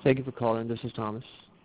Thank you for calling. This is Thomas.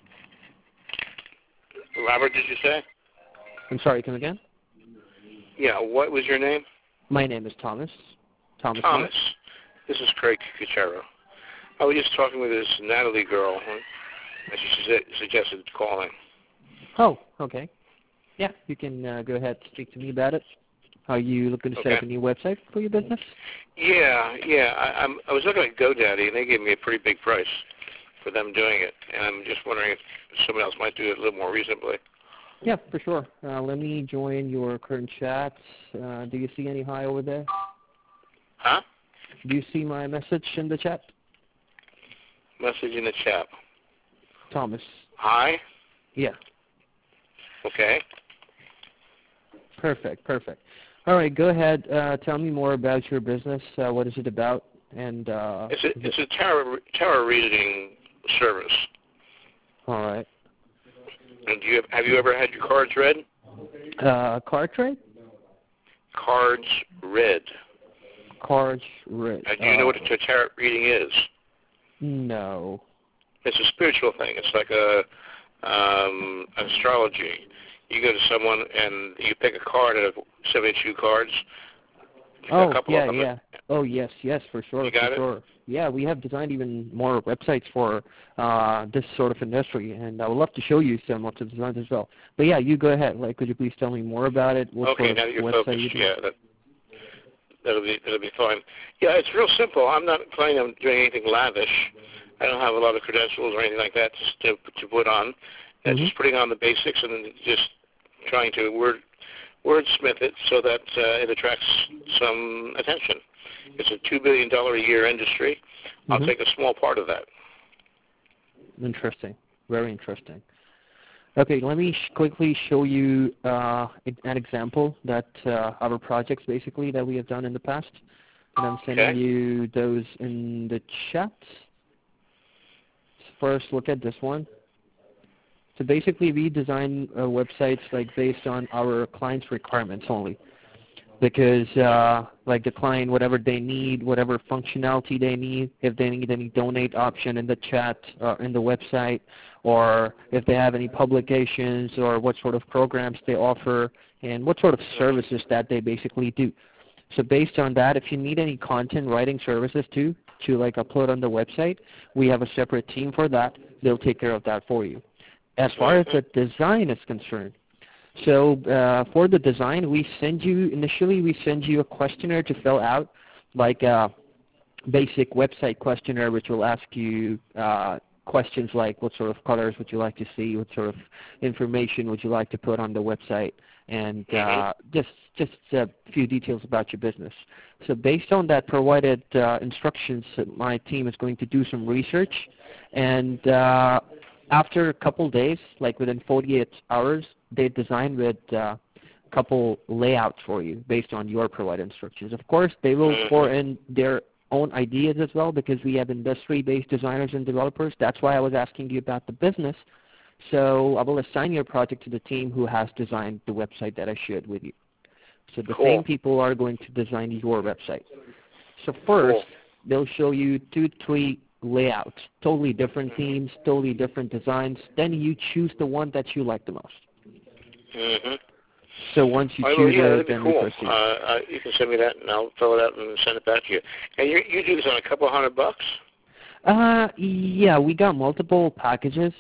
Robert, did you say? I'm sorry, come again? Yeah, what was your name? My name is Thomas. Thomas. This is Craig Cicero. I was just talking with this Natalie girl, and she suggested calling. Oh, okay. Yeah, you can go ahead and speak to me about it. Are you looking to set up a new website for your business? Yeah. I was looking at GoDaddy, and they gave me a pretty big price for them doing it, and I'm just wondering if someone else might do it a little more reasonably. Yeah, for sure. Let me join your current chat. Do you see any hi over there? Huh? Do you see my message in the chat? Message in the chat. Thomas. Hi? Yeah. Okay. Perfect. All right, go ahead. Tell me more about your business. What is it about? And it's a tarot reading service. All right. And have you ever had your cards read? Card trade? Cards read. Cards read. Do you know what a tarot reading is? No. It's a spiritual thing. It's like astrology. You go to someone and you pick a card out of 72 cards. Oh, yeah. Oh, yes, for sure. You got it? Yeah, we have designed even more websites for this sort of industry, and I would love to show you some of the designs as well. But yeah, you go ahead. Like, could you please tell me more about it? What okay, sort now of that you're website focused, you do? yeah, that'll be fine. Yeah, it's real simple. I'm not planning on doing anything lavish. I don't have a lot of credentials or anything like that to put on. Just putting on the basics and just trying to wordsmith it so that it attracts some attention. It's a $2 billion a year industry. I'll take a small part of that. Interesting. Very interesting. Okay, let me quickly show you an example that our projects basically that we have done in the past. And I'm sending you those in the chat. First, look at this one. So basically, we design websites like based on our clients' requirements only, because like the client, whatever they need, whatever functionality they need, if they need any donate option in the chat, in the website, or if they have any publications, or what sort of programs they offer, and what sort of services that they basically do. So based on that, if you need any content writing services to like upload on the website, we have a separate team for that. They'll take care of that for you. As far as the design is concerned, so for the design, initially we send you a questionnaire to fill out, like a basic website questionnaire, which will ask you questions like what sort of colors would you like to see, what sort of information would you like to put on the website, and just a few details about your business. So based on that provided instructions, my team is going to do some research, and after a couple days, like within 48 hours, they design with a couple layouts for you based on your provided instructions. Of course, they will pour in their own ideas as well, because we have industry-based designers and developers. That's why I was asking you about the business. So I will assign your project to the team who has designed the website that I shared with you. So the same people are going to design your website. So first, they'll show you 2-3 layouts, totally different themes, totally different designs. Then you choose the one that you like the most. So once you choose it, then we proceed. You can send me that, and I'll fill it out and send it back to you. And you do this on a couple $100? Yeah, we got multiple packages.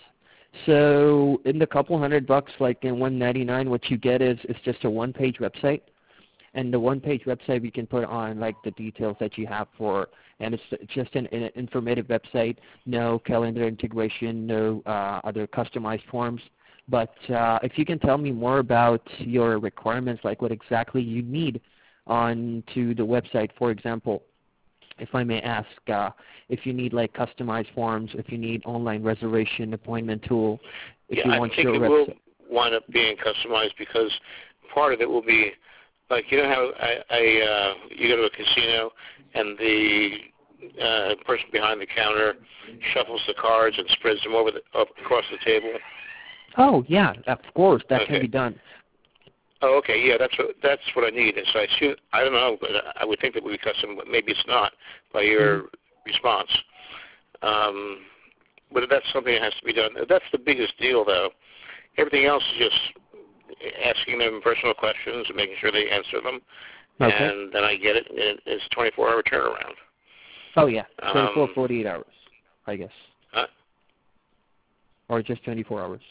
So in the couple $100, like in $199, what you get is just a one-page website. And the one-page website we can put on like the details that you have for, and it's just an informative website, no calendar integration, no other customized forms. But if you can tell me more about your requirements, like what exactly you need onto the website, for example, if I may ask, if you need like customized forms, if you need online reservation appointment tool, if you want your website. I think it will wind up being customized, because part of it will be, like, you know how you go to a casino and the person behind the counter shuffles the cards and spreads them up across the table? Oh, yeah, of course, that can be done. Oh, okay, yeah, that's what I need. And so I don't know, but I would think that would be custom, but maybe it's not by your response. but that's something that has to be done. That's the biggest deal, though. Everything else is just asking them personal questions and making sure they answer them, Okay. and then I get it, and it's a 24-hour turnaround. Oh, yeah, 24, 48 hours, I guess. Huh? Or just 24 hours.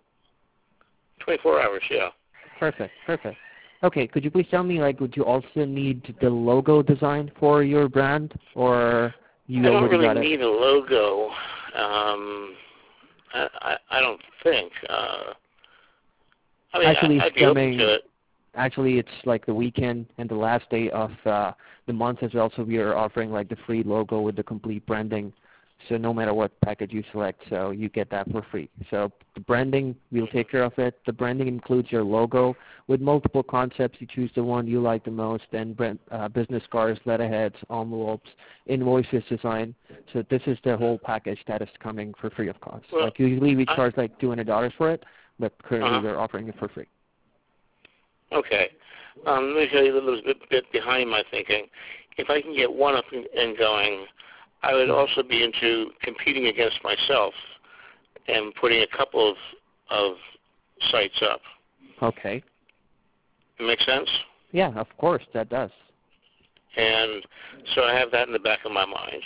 24 hours, yeah. Perfect. Okay, could you please tell me, like, would you also need the logo design for your brand, or you I don't already really got it? need a logo. I don't think. I mean, Actually, I'd be open to it. Actually, it's like the weekend and the last day of the month as well, so we are offering like the free logo with the complete branding. So no matter what package you select, so you get that for free. So the branding, we'll take care of it. The branding includes your logo with multiple concepts. You choose the one you like the most, then business cards, letterheads, envelopes, invoices design. So this is the whole package that is coming for free of cost. Well, like usually we charge like $200 for it, but currently we're offering it for free. Okay. Let me tell you a little bit behind my thinking. If I can get one up and going, I would also be into competing against myself and putting a couple of sites up. Okay. Make sense? Yeah, of course, that does. And so I have that in the back of my mind.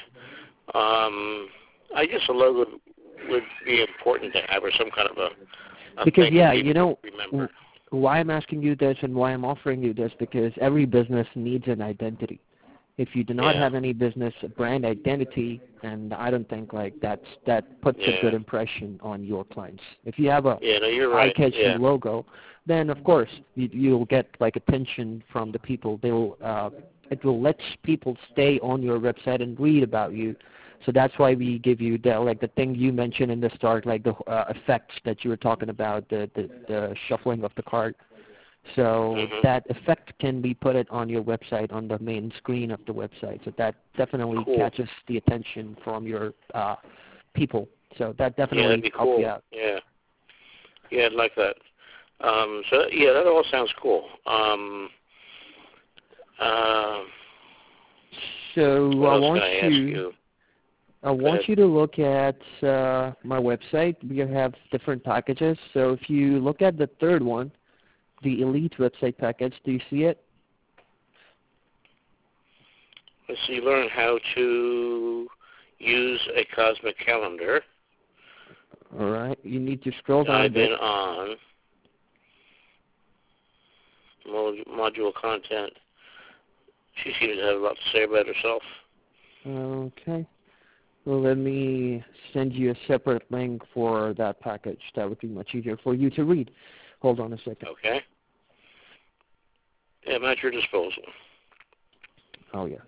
I guess a logo would be important to have, or some kind of a because thing yeah, that people remember. Why I'm asking you this and why I'm offering you this, because every business needs an identity. If you do not have any business brand identity, and I don't think like that puts a good impression on your clients. If you have a eye-catching logo, then of course you'll get like attention from the people. It will let people stay on your website and read about you. So that's why we give you the thing you mentioned in the start, like the effects that you were talking about, the shuffling of the card. So that effect can be put on your website on the main screen of the website. So that definitely catches the attention from your people. So that definitely helps you out. Yeah, I'd like that. So yeah, that all sounds cool. So I want you to look at my website. We have different packages. So if you look at the third one, the Elite website package, do you see it? Let's see, learn how to use a cosmic calendar. All right. You need to scroll down a bit. I've been on module content. She seems to have a lot to say about herself. Okay. Well, let me send you a separate link for that package. That would be much easier for you to read. Hold on a second. Okay. I'm at your disposal. Oh, yes.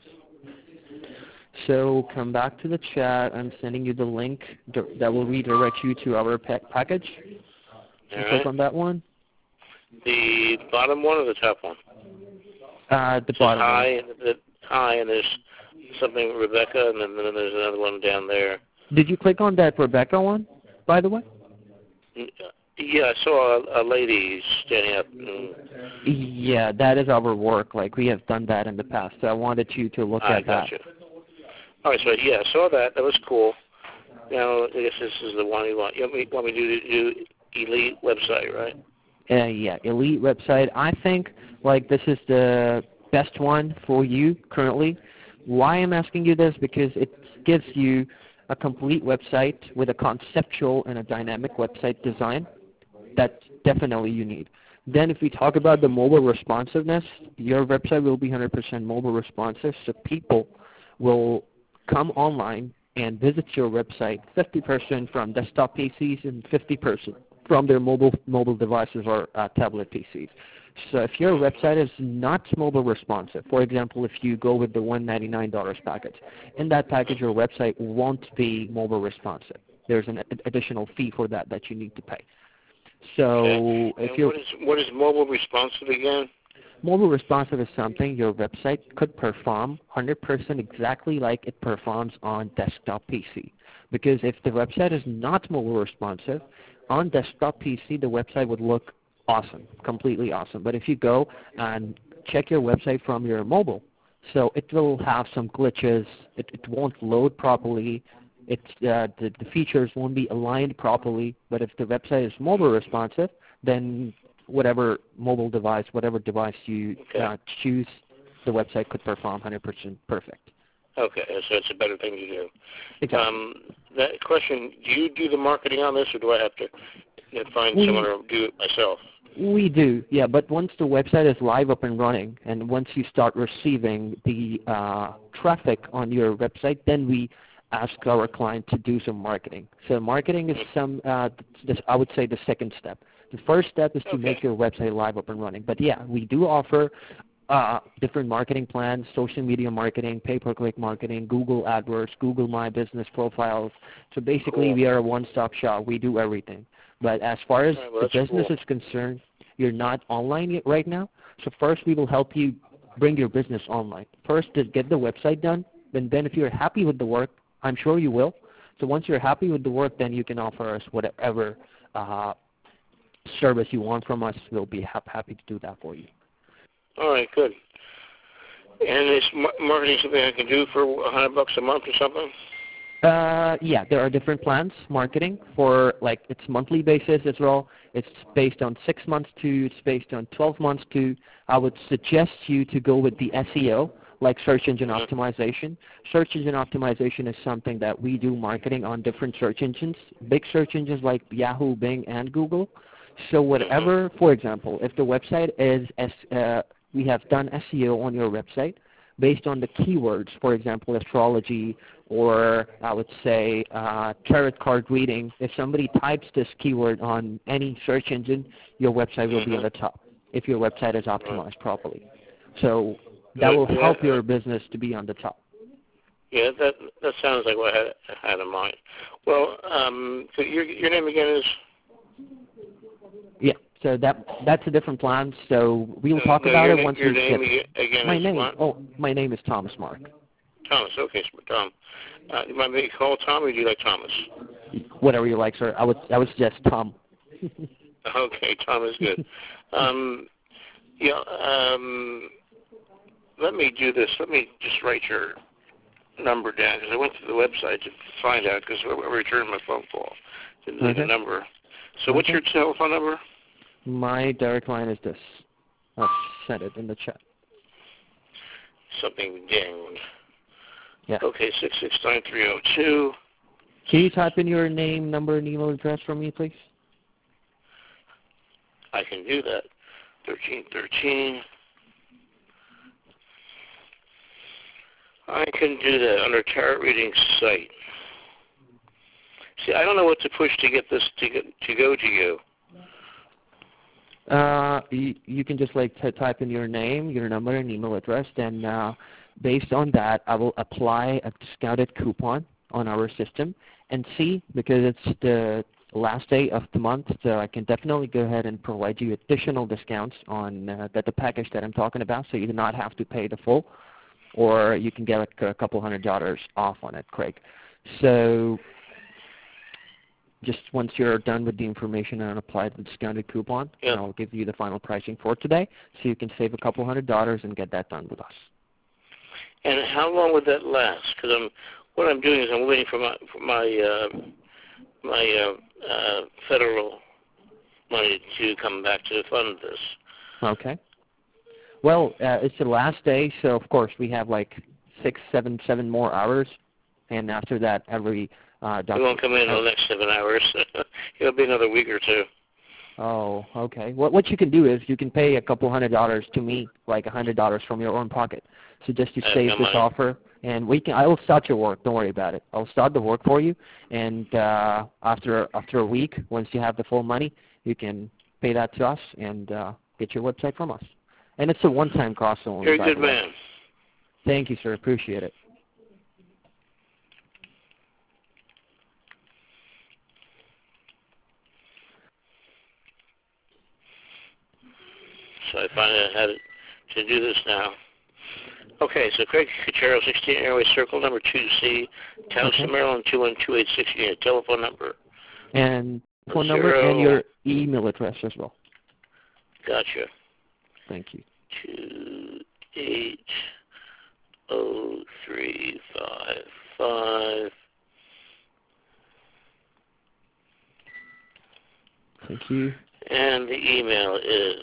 So come back to the chat. I'm sending you the link that will redirect you to our package. Click on that one. The bottom one or the top one? The bottom one. Hi, and there's something Rebecca, and then there's another one down there. Did you click on that Rebecca one, by the way? Yeah, I saw a lady standing up. Yeah, that is our work. Like, we have done that in the past, so I wanted you to look at that. Gotcha. All right, so yeah, I saw that. That was cool. Now, I guess this is the one you want. You want me to do Elite website, right? Yeah, Elite website. I think, like, this is the best one for you currently. Why I'm asking you this? Because it gives you a complete website with a conceptual and a dynamic website design that definitely you need. Then if we talk about the mobile responsiveness, your website will be 100% mobile responsive, so people will come online and visit your website 50% from desktop PCs and 50% from their mobile devices or tablet PCs. So if your website is not mobile responsive, for example, if you go with the $199 package, in that package your website won't be mobile responsive. There's an additional fee for that you need to pay. So if you're what is mobile responsive again? Mobile responsive is something your website could perform 100% exactly like it performs on desktop PC. Because if the website is not mobile responsive, on desktop PC the website would look awesome, completely awesome. But if you go and check your website from your mobile, so it will have some glitches, it won't load properly, the features won't be aligned properly. But if the website is mobile responsive, then whatever mobile device, whatever device you choose, the website could perform 100% perfect. Okay, so it's a better thing to do. Exactly. That question, do you do the marketing on this, or do I have to find someone or do it myself? We do, yeah, but once the website is live up and running, and once you start receiving the traffic on your website, then we ask our client to do some marketing. So marketing is I would say the second step. The first step is to make your website live up and running. But yeah, we do offer different marketing plans, social media marketing, pay-per-click marketing, Google AdWords, Google My Business profiles. So basically we are a one-stop shop. We do everything. But as far as the business is concerned, you're not online yet right now. So first we will help you bring your business online. First to get the website done, and then if you're happy with the work, I'm sure you will. So once you're happy with the work, then you can offer us whatever service you want from us. We'll be happy to do that for you. All right, good. And is marketing something I can do for $100 a month or something? Yeah, there are different plans, marketing, for it's monthly basis as well. It's based on 6 months to, it's based on 12 months to. I would suggest you to go with the SEO, like search engine optimization. Search engine optimization is something that we do marketing on different search engines, big search engines like Yahoo, Bing, and Google. So whatever, for example, if the website is, we have done SEO on your website, based on the keywords, for example, astrology, or I would say tarot card reading. If somebody types this keyword on any search engine, your website will be on the top if your website is optimized properly. So that will help your business to be on the top. Yeah, that sounds like what I had in mind. Well, so your name again is? Yeah. So that's a different plan. So we'll talk about it once we get. My name is Thomas Mark. Thomas, okay, Tom. You want me to call Tom, or do you like Thomas? Whatever you like, sir. I would suggest Tom. Okay, Tom is good. Let me do this. Let me just write your number down, because I went to the website to find out, because I returned my phone call. Didn't leave a number. So what's your telephone number? My direct line is this. I'll send it in the chat. Something dinged. Yeah. Okay, 669-302. Can you type in your name, number, and email address for me, please? I can do that. 1313. I can do that under tarot reading site. See, I don't know what to push to get this to go to you. You can just type in your name, your number, and email address, and based on that, I will apply a discounted coupon on our system and see, because it's the last day of the month, so I can definitely go ahead and provide you additional discounts on the package that I'm talking about, so you do not have to pay the full, or you can get a couple $100 off on it, Craig. So just once you're done with the information and apply the discounted coupon, and I'll give you the final pricing for today, so you can save a couple $100 and get that done with us. And how long would that last? Because what I'm doing is I'm waiting for my federal money to come back to fund this. Okay. Well, it's the last day, so of course we have 7 more hours, and after that, every doctor. It won't come in the next 7 hours. It'll be another week or two. Oh, okay. What you can do is you can pay a couple $100 to me, like $100 from your own pocket. So just to save this offer, and I will start your work. Don't worry about it. I'll start the work for you, and after a week, once you have the full money, you can pay that to us and get your website from us. And it's a one-time cost only. You're a good man. Thank you, sir. Appreciate it. So I find out how to do this now. Okay, so Craig Cachero, 16 Airway Circle, number 2C, Townsend, Maryland, 21286. You need a telephone number. And phone number and your email address as well. Gotcha. Thank you. 280355. Thank you. And the email is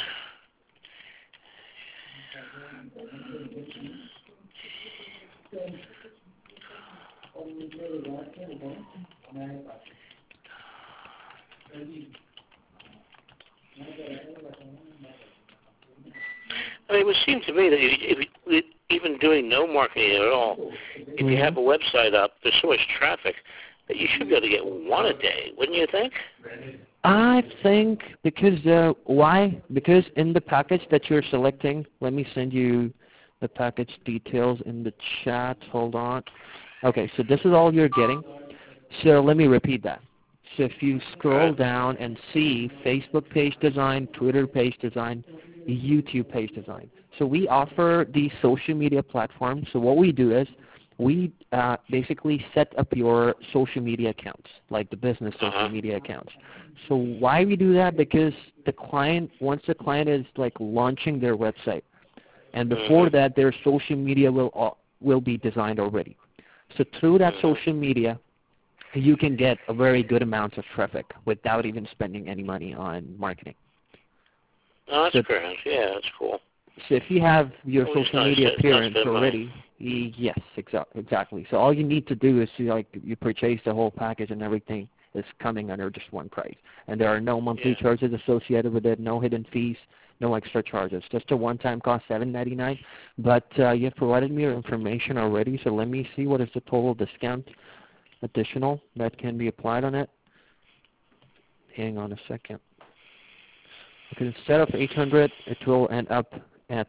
I mean, it would seem to me that if even doing no marketing at all, if you have a website up, there's so much traffic that you should be able to get one a day, wouldn't you think? I think because why? Because in the package that you're selecting, let me send you the package details in the chat. Hold on. Okay, so this is all you're getting. So let me repeat that. So if you scroll down and see Facebook page design, Twitter page design, YouTube page design. So we offer these social media platforms. So what we do is we basically set up your social media accounts, like the business social media accounts. So why we do that? Because the client, once the client is like launching their website, and before that, their social media will be designed already. So through that social media, you can get a very good amount of traffic without even spending any money on marketing. Oh, that's great. Yeah, that's cool. So if you have your social media appearance already, yes, exactly. So all you need to do is you purchase the whole package and everything is coming under just one price. And there are no monthly charges associated with it, no hidden fees, no extra charges. Just a one-time cost, $7.99. But you have provided me your information already, so let me see what is the total discount additional that can be applied on it. Hang on a second. Because instead of $800, it will end up at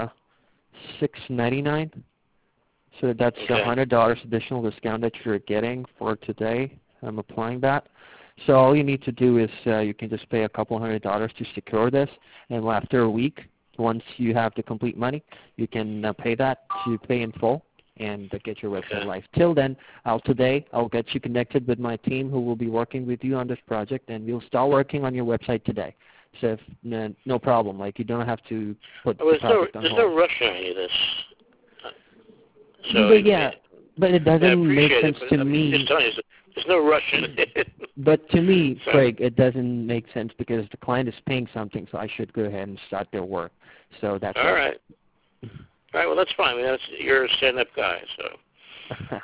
$6.99. So that's $100 additional discount that you're getting for today. I'm applying that. So all you need to do is you can just pay a couple $100 to secure this, and after a week, once you have the complete money, you can pay that to pay in full and get your website live. Till then, today I'll get you connected with my team who will be working with you on this project, and we'll start working on your website today. So if, no problem. Like you don't have to put the project on hold. There's no rush on any of this. So but it doesn't make sense to me. Just telling you, there's no rush in it. But to me, Craig, it doesn't make sense because the client is paying something, so I should go ahead and start their work. So that's all right. All right. Well, that's fine. I mean, you're a stand-up guy, so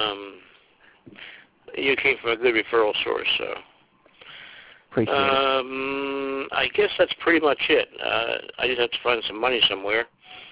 you came from a good referral source, so. Appreciate it. I guess that's pretty much it. I just have to find some money somewhere.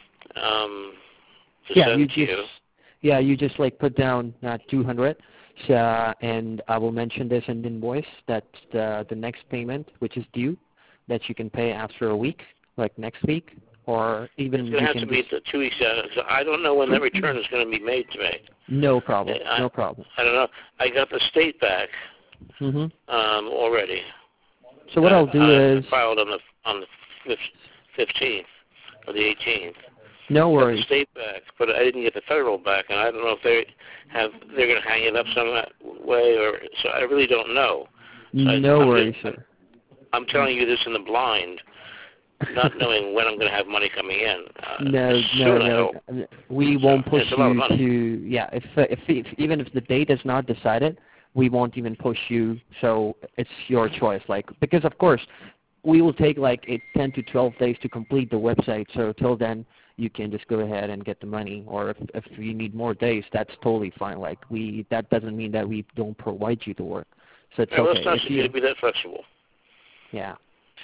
You just like put down 200, and I will mention this in the invoice. That's the next payment, which is due, that you can pay after a week, like next week, or even. It's going to have to be 2 weeks out. So I don't know when that return is going to be made to me. No problem. No problem. I don't know. I got the state back already. So what I'll do is filed on the 15th or the 18th. No worries. Got the state back, but I didn't get the federal back, and I don't know if they're going to hang it up some way, or so I really don't know. So no worries, sir. I'm telling you this in the blind, not knowing when I'm going to have money coming in. No. We won't push you to. Yeah, if even if the date is not decided, we won't even push you. So it's your choice. Because of course, we will take 10 to 12 days to complete the website. So till then, you can just go ahead and get the money. Or if you need more days, that's totally fine. That doesn't mean that we don't provide you the work. So it's okay. Well, it's not to be that flexible. Yeah.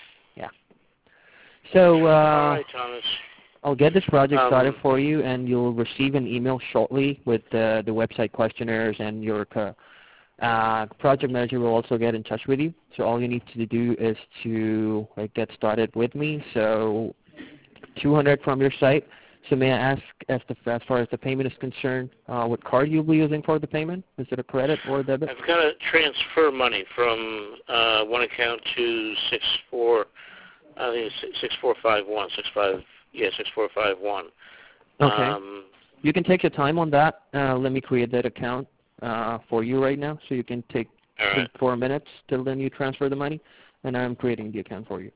So all right, Thomas. I'll get this project started for you, and you'll receive an email shortly with the website questionnaires, and your project manager will also get in touch with you. So all you need to do is to get started with me. So 200 from your site. So may I ask, as far as the payment is concerned, what card you'll be using for the payment? Is it a credit or a debit? I've got to transfer money from one account to 6451. 6451. Okay. You can take your time on that. Let me create that account for you right now, so you can take 4 minutes till then you transfer the money, and I'm creating the account for you.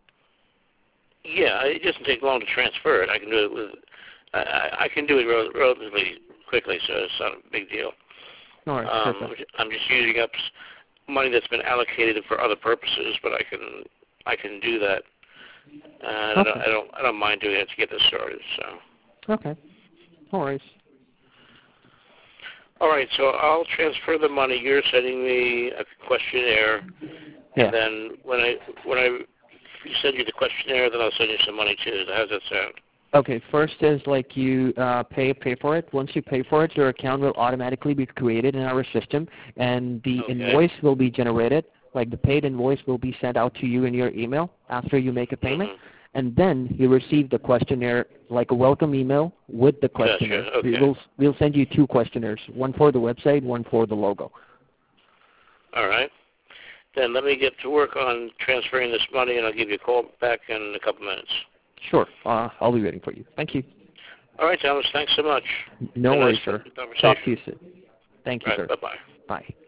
Yeah, it doesn't take long to transfer it. I can do it I can do it relatively quickly, so it's not a big deal. All right, I'm just using up money that's been allocated for other purposes, but I can do that. Okay. I don't mind doing it to get this started. So. Okay. No worries. All right, so I'll transfer the money. You're sending me a questionnaire, Yeah. and then when I send you the questionnaire, then I'll send you some money too. How does that sound? Okay, first is like you pay for it. Once you pay for it, your account will automatically be created in our system, and the invoice will be generated. Like the paid invoice will be sent out to you in your email after you make a payment, and then you receive the questionnaire, like a welcome email with the questionnaire. Gotcha. Okay. We'll send you 2 questionnaires, one for the website, one for the logo. All right. Then let me get to work on transferring this money, and I'll give you a call back in a couple minutes. Sure. I'll be waiting for you. Thank you. All right, Thomas. Thanks so much. No worries, sir. Talk to you soon. Thank you, sir. sir. Bye-bye. Bye.